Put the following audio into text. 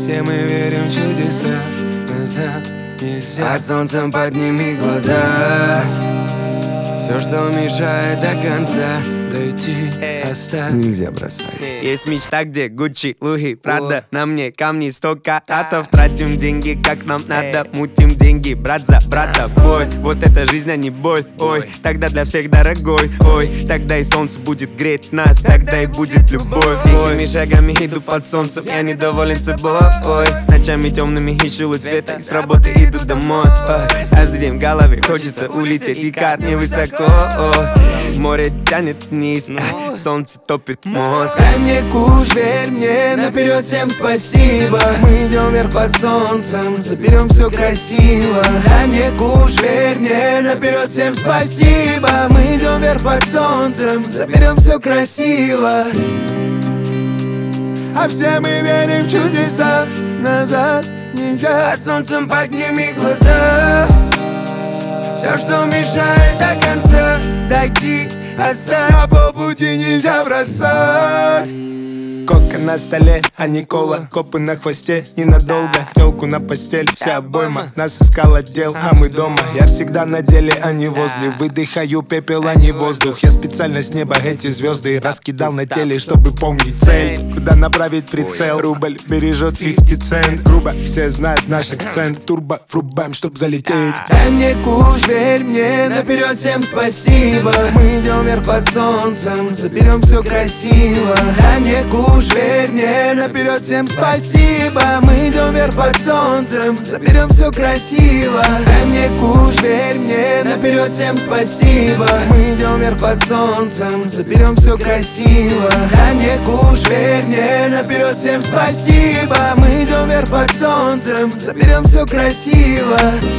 Все мы верим в чудеса, назад нельзя. Под солнцем подними глаза. Все, что мешает до конца дойти, оставь. Нельзя бросать. Есть мечта, где Гуччи, Луи, Прада. На мне камни 100 каратов. Тратим деньги, как нам надо. Мутим деньги, брат за брата. Бой, вот это жизнь, а не боль. Ой, тогда для всех дорогой. Ой, тогда и солнце будет греть нас. Тогда и будет любовь. Тихими шагами иду под солнцем, я недоволен собой. Ой, ночами темными ищу луч света. И с работы иду домой. Ой, каждый день в голове хочется улететь. И как невысоко. Ой, море тянет вниз, солнце топит мозг. Дай мне куш, верь мне, наперед всем спасибо. Мы идем вверх под солнцем, заберем все красиво. Дай мне куш, верь мне, наперед всем спасибо. Мы идем вверх под солнцем, заберем все красиво. А все мы верим в чудеса, назад нельзя. Под солнцем подними глаза. Все, что мешает до конца дойти, оставь. А по пути нельзя бросать. Кока на столе, а не кола. Копы на хвосте, ненадолго. Телку на постель, вся обойма. Нас искал отдел, а мы дома. Я всегда на деле, а не возле. Выдыхаю пепел, а не воздух. Я специально с неба эти звезды раскидал на теле, чтобы помнить цель. Куда направить прицел? Рубль бережет 50 цент. Грубо, все знают наш акцент. Турбо врубаем, чтоб залететь. Дай мне куш, верь мне, наперед всем спасибо. Мы идем вверх под солнцем, заберем все красиво. Дай мне куш, верь мне, наперед всем спасибо. Мы идем вверх под солнцем, заберем все красиво. Дай мне куш, верь мне, наперед всем спасибо. Мы идем вверх под солнцем, заберем все красиво. Дай мне куш, верь мне, наперед всем спасибо. Мы идем вверх под солнцем, заберем все красиво.